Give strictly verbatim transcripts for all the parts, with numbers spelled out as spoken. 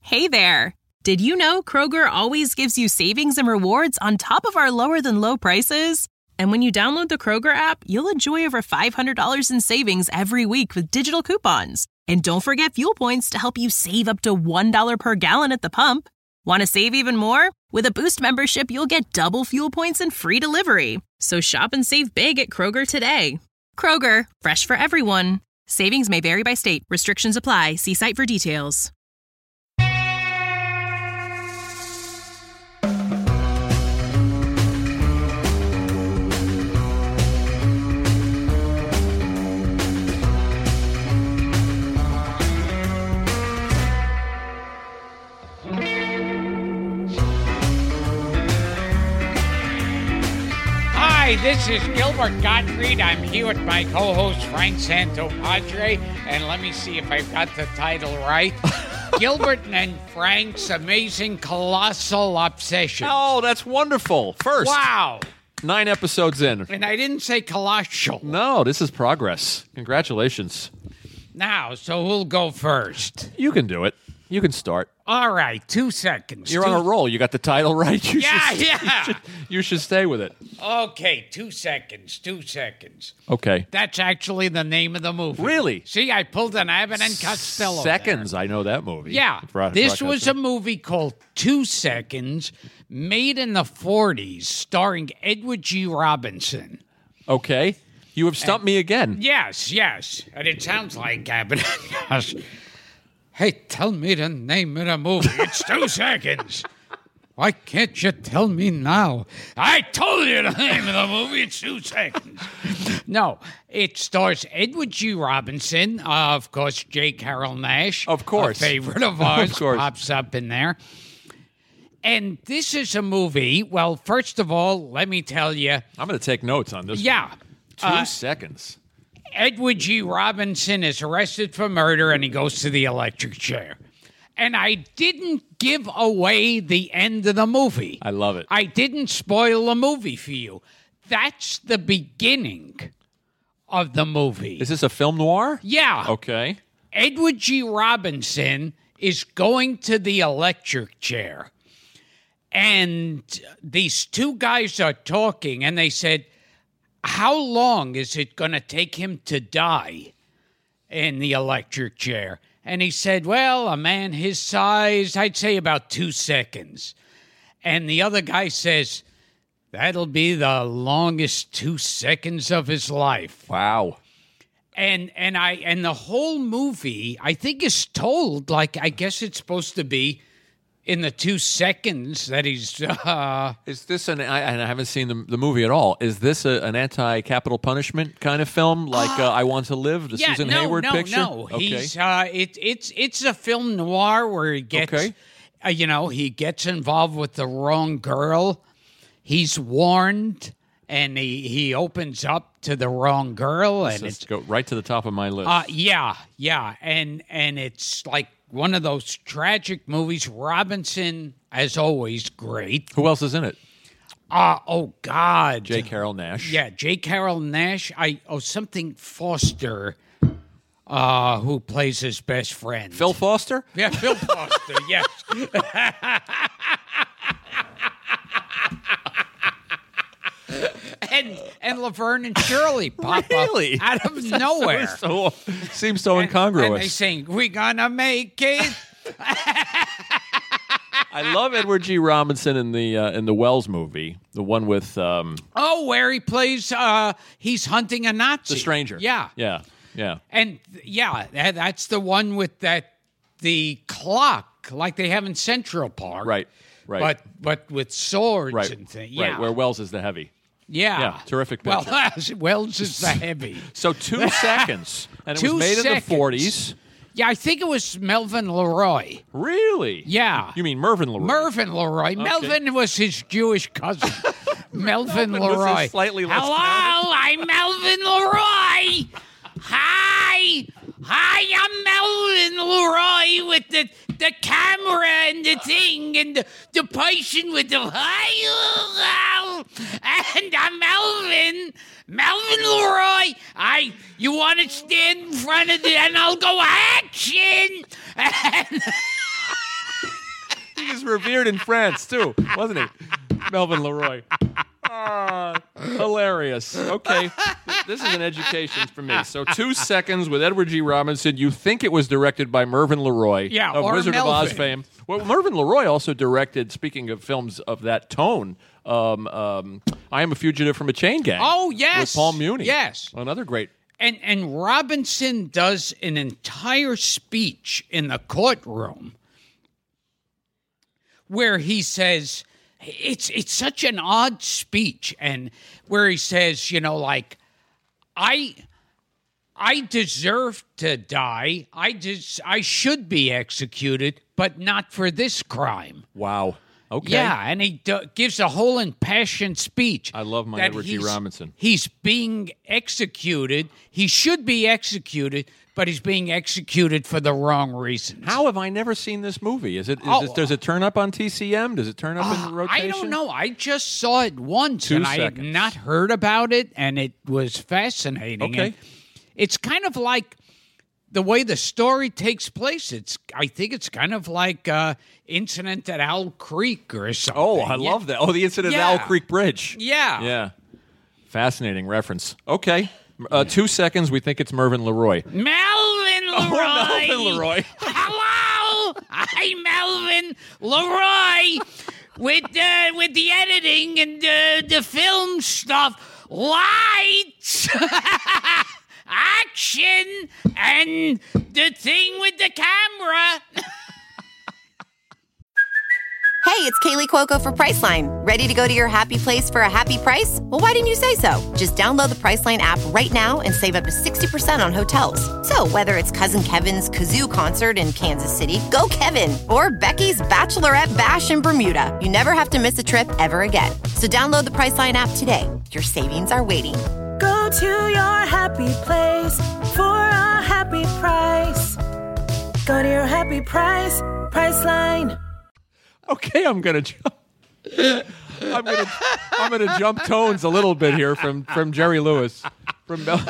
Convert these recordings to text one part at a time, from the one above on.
Hey there! Did you know Kroger always gives you savings and rewards on top of our lower-than-low prices? And when you download the Kroger app, you'll enjoy over five hundred dollars in savings every week with digital coupons. And don't forget fuel points to help you save up to one dollar per gallon at the pump. Want to save even more? With a Boost membership, you'll get double fuel points and free delivery. So shop and save big at Kroger today. Kroger, fresh for everyone. Savings may vary by state. Restrictions apply. See site for details. Hi, this is Gilbert Gottfried. I'm here with my co-host Frank Santopadre, and let me see if I've got the title right. Gilbert and Frank's Amazing Colossal Obsession. Oh, that's wonderful. First. Wow. Nine episodes in. And I didn't say colossal. No, this is progress. Congratulations. Now, so who'll go first? You can do it. You can start. All right, two seconds. You're two... on a roll. You got the title right. You yeah, should, yeah. You should, you should stay with it. Okay, two seconds, two seconds. Okay. That's actually the name of the movie. Really? See, I pulled an Abbott and Costello. Seconds. There. I know that movie. Yeah. Brought, this brought was a movie called Two Seconds, made in the forties, starring Edward G. Robinson. Okay. You have stumped and, me again. Yes, yes. And it sounds like Abbott and Costello. Hey, tell me the name of the movie. It's Two Seconds. Why can't you tell me now? I told you the name of the movie. It's Two Seconds. No, it stars Edward G. Robinson, uh, of course, J. Carrol Naish. Of course. A favorite of ours. Of course. Pops up in there. And this is a movie, well, first of all, let me tell you. I'm going to take notes on this Yeah. one. Two uh, seconds. Edward G. Robinson is arrested for murder, and he goes to the electric chair. And I didn't give away the end of the movie. I love it. I didn't spoil the movie for you. That's the beginning of the movie. Is this a film noir? Yeah. Okay. Edward G. Robinson is going to the electric chair. And these two guys are talking, and they said, how long is it going to take him to die in the electric chair? And he said, well, a man his size, I'd say about two seconds. And the other guy says, that'll be the longest two seconds of his life. Wow. And and I and the whole movie, I think, is told like I guess it's supposed to be in the two seconds that he's... Uh, is this an... I, and I haven't seen the, the movie at all. Is this a, an anti-capital punishment kind of film, like uh, uh, I Want to Live, the yeah, Susan no, Hayward no, picture? No, no, okay. He's, uh, it, it's, it's a film noir where he gets... Okay. Uh, you know, he gets involved with the wrong girl. He's warned, and he, he opens up to the wrong girl. And Let's it's go right to the top of my list. Uh, yeah, yeah. And, and it's like one of those tragic movies. Robinson, as always, great. Who else is in it? Uh, oh, God. J. Carrol Naish. Yeah, J. Carrol Naish. I Oh, something Foster, uh, who plays his best friend. Phil Foster? Yeah, Phil Foster, yes. and and Laverne and Shirley pop really? up out of nowhere. So, seems so and, incongruous. And they sing, "We gonna make it." I love Edward G. Robinson in the uh, in the Wells movie, the one with um, oh, where he plays. Uh, he's hunting a Nazi. The Stranger. Yeah, yeah, yeah. And yeah, that, that's the one with that the clock, like they have in Central Park. Right, right. But but with swords right, and things. Yeah, right. Where Wells is the heavy. Yeah. Yeah, terrific picture. Well, Wells is the heavy. So two seconds, and it Two was made seconds. in the forties. Yeah, I think it was Melvin Leroy. Really? Yeah. You mean Mervyn Leroy? Mervyn Leroy. Okay. Melvin was his Jewish cousin. Melvin Melvin was Leroy. his slightly less Hello, I'm Melvin Leroy. Hi. Hi, I'm Melvin Leroy with the, the camera and the thing and the, the person with the... Hi, and I'm Melvin. Melvin Leroy. I, you want to stand in front of the... And I'll go action. And... was revered in France, too, wasn't he? Melvin Leroy. Ah, hilarious. Okay, this is an education for me. So two seconds with Edward G. Robinson. You think it was directed by Mervyn LeRoy Yeah, of or Wizard Melvin. of Oz fame. Well, Mervyn LeRoy also directed, speaking of films of that tone, um, um, I Am a Fugitive from a Chain Gang. Oh, yes. With Paul Muni. Yes. Another great. And and Robinson does an entire speech in the courtroom where he says, it's it's such an odd speech, and where he says, you know, like, I I deserve to die. I des- I should be executed, but not for this crime. Wow. Okay. Yeah, and he do- gives a whole impassioned speech. I love my that Edward G. he's- Robinson. He's being executed. He should be executed, but he's being executed for the wrong reasons. How have I never seen this movie? Is it? Is Oh, this, does it turn up on T C M? Does it turn up in the rotation? I don't know. I just saw it once, Two and I had seconds. not heard about it, and it was fascinating. Okay. And it's kind of like the way the story takes place. It's I think it's kind of like uh, Incident at Owl Creek or something. Oh, I Yeah. love that. Oh, the incident Yeah. at Owl Creek Bridge. Yeah. Yeah. Fascinating reference. Okay. Uh, two seconds. We think it's Mervyn LeRoy. Melvin Leroy. Oh, Melvin Leroy. Hello, I'm Melvin Leroy with uh, with the editing and uh, the film stuff. Lights, action, and the thing with the camera. Hey, it's Kaylee Cuoco for Priceline. Ready to go to your happy place for a happy price? Well, why didn't you say so? Just download the Priceline app right now and save up to sixty percent on hotels. So whether it's Cousin Kevin's Kazoo Concert in Kansas City, go Kevin, or Becky's Bachelorette Bash in Bermuda, you never have to miss a trip ever again. So download the Priceline app today. Your savings are waiting. Go to your happy place for a happy price. Go to your happy price, Priceline. Okay, I'm gonna jump. I'm gonna I'm gonna jump tones a little bit here from from Jerry Lewis from Mel-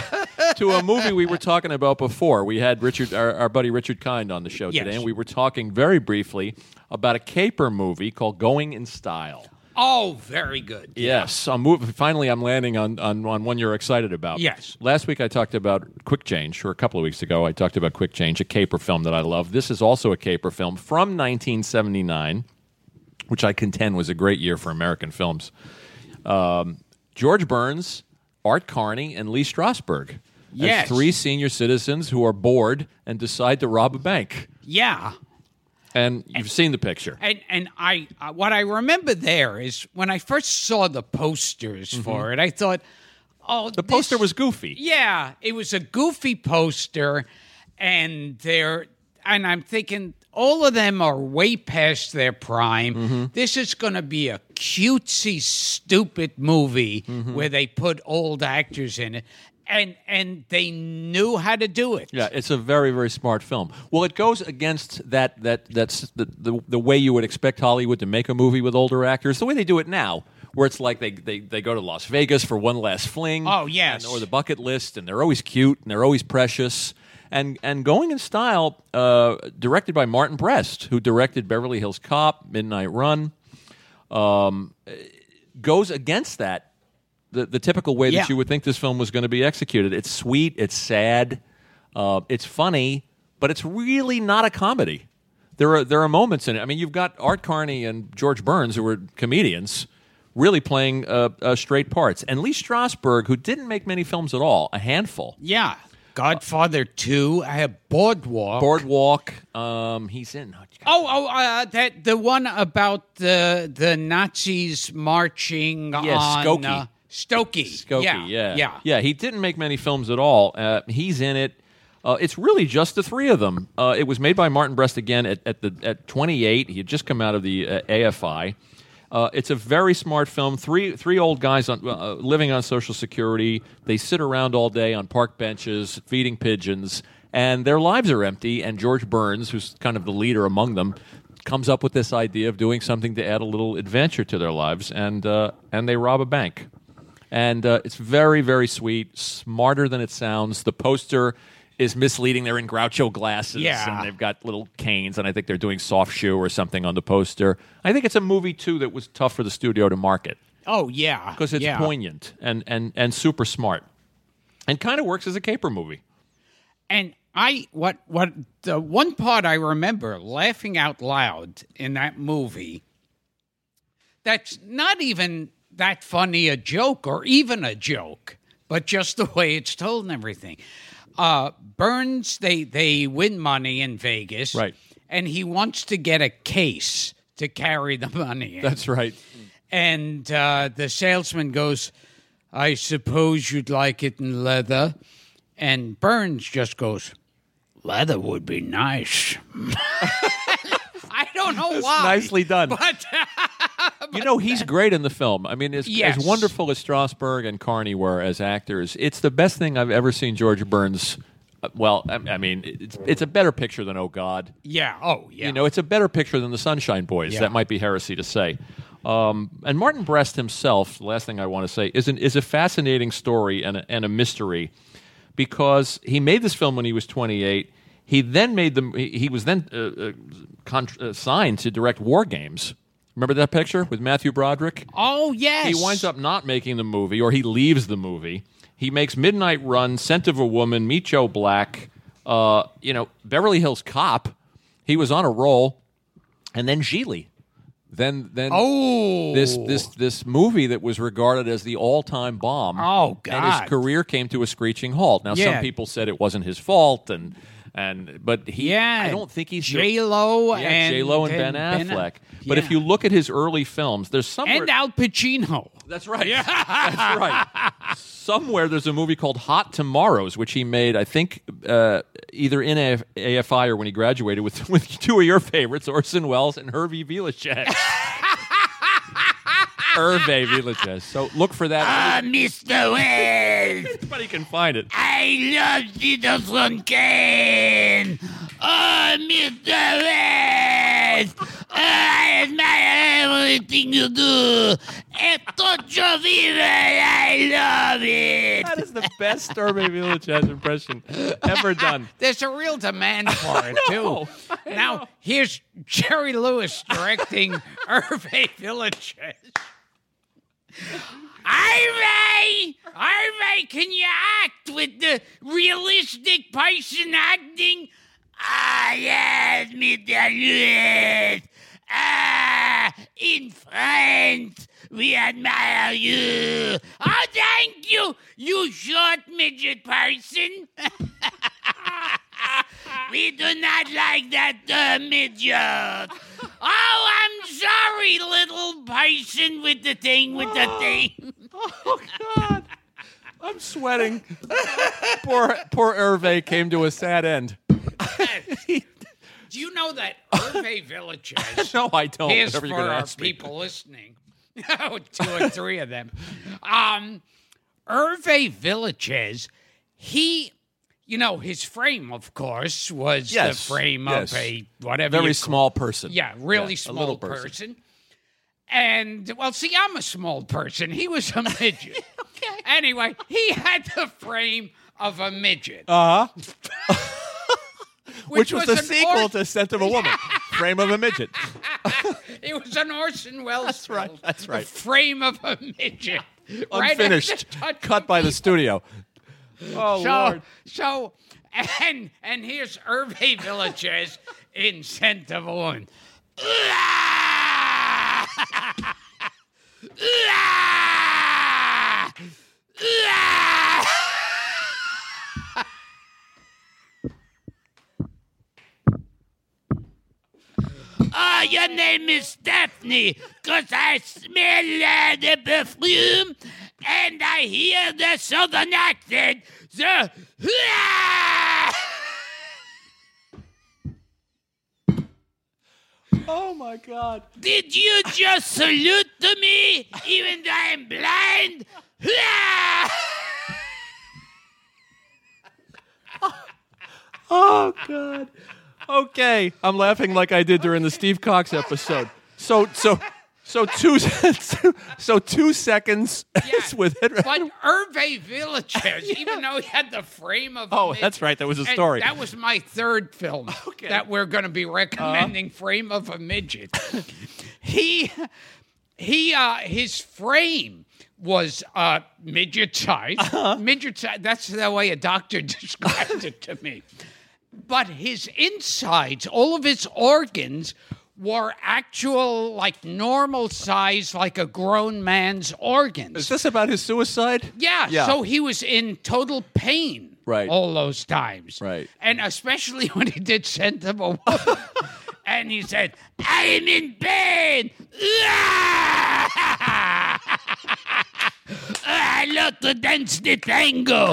to a movie we were talking about before. We had Richard, our, our buddy Richard Kind, on the show Yes. today, and we were talking very briefly about a caper movie called Going in Style. Oh, very good. Yes, I'm move- finally I'm landing on, on, on one you're excited about. Yes. Last week I talked about Quick Change, or a couple of weeks ago I talked about Quick Change, a caper film that I love. This is also a caper film from nineteen seventy-nine, which I contend was a great year for American films. Um, George Burns, Art Carney, and Lee Strasberg Yes. as three senior citizens who are bored and decide to rob a bank. Yeah. And you've seen the picture. And and I uh, what I remember there is when I first saw the posters for it, I thought, oh, The poster this- was goofy. Yeah, it was a goofy poster, and they're and I'm thinking all of them are way past their prime. Mm-hmm. This is going to be a cutesy, stupid movie Mm-hmm. where they put old actors in it, and and they knew how to do it. Yeah, it's a very, very smart film. Well, it goes against that that that's the, the the way you would expect Hollywood to make a movie with older actors, the way they do it now, where it's like they they, they go to Las Vegas for one last fling. Oh, yes. and- or the bucket list, and they're always cute and they're always precious. And and Going in Style, uh, directed by Martin Brest, who directed Beverly Hills Cop, Midnight Run, um, goes against that. The, the typical way Yeah. that you would think this film was going to be executed. It's sweet, it's sad, uh, it's funny, but it's really not a comedy. There are there are moments in it. I mean, you've got Art Carney and George Burns, who were comedians, really playing uh, uh, straight parts, and Lee Strasberg, who didn't make many films at all, a handful. Yeah. Godfather two. I have Boardwalk. Boardwalk, um, he's in. Oh, oh, uh, that the one about the the Nazis marching Yes, on Skokie. Uh, Stokey. Skokie, yeah, yeah, yeah, yeah. He didn't make many films at all. Uh, he's in it. Uh, it's really just the three of them. Uh, it was made by Martin Brest again at, at the at twenty-eight. He had just come out of the uh, A F I. Uh, it's a very smart film. Three three old guys on, uh, living on Social Security. They sit around all day on park benches feeding pigeons, and their lives are empty. And George Burns, who's kind of the leader among them, comes up with this idea of doing something to add a little adventure to their lives, and uh, and they rob a bank. And uh, it's very, very sweet, smarter than it sounds. The poster is misleading. They're in Groucho glasses, Yeah. and they've got little canes, and I think they're doing soft shoe or something on the poster. I think it's a movie, too, that was tough for the studio to market Oh, yeah. because it's yeah. poignant and, and, and super smart and kind of works as a caper movie. And I, what, what, the one part I remember laughing out loud in that movie, that's not even that funny a joke or even a joke, but just the way it's told and everything. Uh, Burns, they, they win money in Vegas. Right. And he wants to get a case to carry the money in. That's right. And uh, the salesman goes, I suppose you'd like it in leather. And Burns just goes, leather would be nice. I don't know That's why. nicely done. But, You know, he's great in the film. I mean, as, Yes. as wonderful as Strasberg and Carney were as actors, it's the best thing I've ever seen George Burns. Uh, well, I, I mean, it's, it's a better picture than Oh, God. yeah, oh, yeah. You know, it's a better picture than The Sunshine Boys. Yeah. That might be heresy to say. Um, and Martin Brest himself, the last thing I want to say, is, an, is a fascinating story and a, and a mystery because he made this film when he was twenty-eight. He then made them. He, he was then uh, uh, con- uh, signed to direct War Games. Remember that picture with Matthew Broderick? Oh, yes. He winds up not making the movie, or he leaves the movie. He makes Midnight Run, Scent of a Woman, Meet Joe Black, uh, you know, Beverly Hills Cop. He was on a roll, and then Gigli. Then, then Oh. this this this movie that was regarded as the all-time bomb. Oh, And his God. career came to a screeching halt. Now, Yeah. some people said it wasn't his fault, and and but he, Yeah. I don't think he's J Lo yeah, and J Lo and Ben and Affleck. But if yeah. you look at his early films, there's somewhere. And Al Pacino. That's right. That's right. Somewhere there's a movie called Hot Tomorrows, which he made, I think, uh, either in A F I or when he graduated with, with two of your favorites, Orson Welles and Hervé Villechaize. Hervé Villechaize. So look for that. Ah, Mister Wells, Anybody can find it. I love Citizen Kane. Oh, Mister Wells, I admire everything you do. A touch of evil, I love it. That is the best Hervé Villechaize impression ever done. There's a real demand for it, know. too. Now, here's Jerry Lewis directing Hervé Villechaize. Harvey! Harvey, can you act with the realistic person acting? Ah, yes, Mister Lewis. Ah, in France, we admire you. Oh, thank you, you short midget person. We do not like that uh, midget. Oh, I'm sorry, little person with the thing, with the thing. Oh, God. I'm sweating. poor poor Hervé came to a sad end. Do you know that Hervé Villechaize? No, I don't. Here's Whatever for you're gonna our ask me. people listening. Oh, two or three of them. Um, Hervé Villechaize, he, you know, his frame, of course, was Yes, the frame yes. of a whatever. Very you small person. Yeah, really Yeah, a small little person. person. And, well, see, I'm a small person. He was a midget. Okay. Anyway, he had the frame of a midget. Uh huh. Which, was, the an sequel or- to Scent of a Woman, Frame of a Midget. It was an Orson Welles That's right, film, that's right. The frame of a midget. Right at Unfinished, the touch cut by the studio. Oh, So, Lord. so, and and here's Hervé Villechaize in Scent of a Woman. Oh, your name is Daphne, because I smell uh, the perfume and I hear the southern accent. The Oh, my God. Did you just salute to me, even though I'm blind? Oh, God. Okay. I'm laughing like I did during the Steve Cox episode. So, so, So two, so two seconds Yeah, is with it. but Hervé Villechaize, yeah. even though he had the frame of a Oh, midget, that's right. That was a and story. That was my third film Okay. that we're going to be recommending. Uh-huh. Frame of a Midget. he, he, uh, his frame was uh, midget size. Uh-huh. Midget size. That's the way a doctor described it to me. But his insides, all of his organs, were actual, like, normal size, like a grown man's organs. Is this about his suicide? Yeah, yeah, so he was in total pain right. all those times. Right. And especially when he did Scent of a Woman. And he said, I am in pain. I love to dance the tango.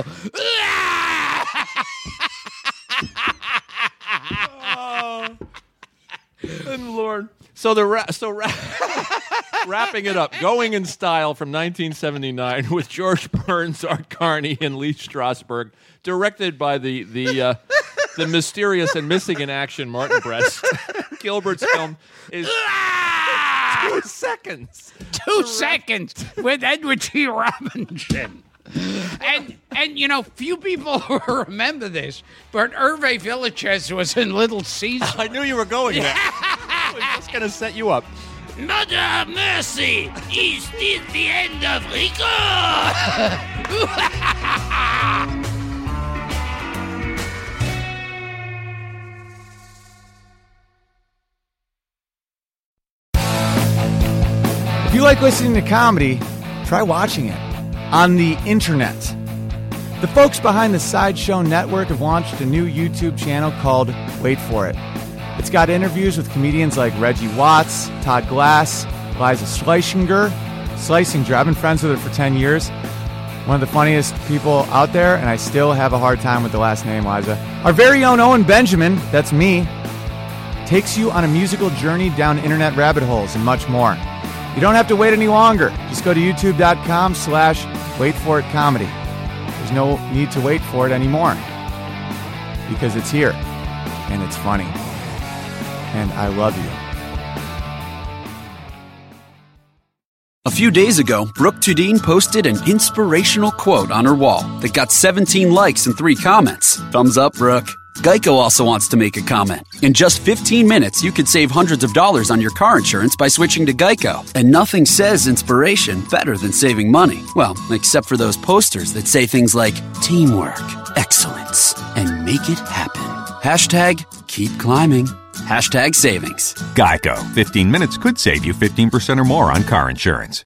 Oh. And Lord. So the ra- so ra- wrapping it up, Going in Style from nineteen seventy-nine with George Burns, Art Carney, and Lee Strasberg, directed by the the uh, the mysterious and missing in action Martin Brest. Gilbert's film is two seconds. Two seconds with Edward G. Robinson. And, and you know, few people remember this, but Hervé Villechaize was in Little Caesar. I knew you were going there. I was just going to set you up. Mother of mercy, is this the end of Rico? If you like listening to comedy, try watching it on the internet. The folks behind the Sideshow Network have launched a new YouTube channel called Wait For It. It's got interviews with comedians like Reggie Watts, Todd Glass, Liza Schlesinger. Schlesinger, I've been friends with her for ten years. One of the funniest people out there, and I still have a hard time with the last name, Liza. Our very own Owen Benjamin, that's me, takes you on a musical journey down internet rabbit holes and much more. You don't have to wait any longer. Just go to youtube.com slash wait for it comedy. There's no need to wait for it anymore because it's here and it's funny. And I love you. A few days ago, Brooke Tudine posted an inspirational quote on her wall that got seventeen likes and three comments. Thumbs up, Brooke. Geico also wants to make a comment. In just fifteen minutes, you could save hundreds of dollars on your car insurance by switching to Geico. And nothing says inspiration better than saving money. Well, except for those posters that say things like teamwork, excellence, and make it happen. Hashtag keep climbing. Hashtag savings. Geico. fifteen minutes could save you fifteen percent or more on car insurance.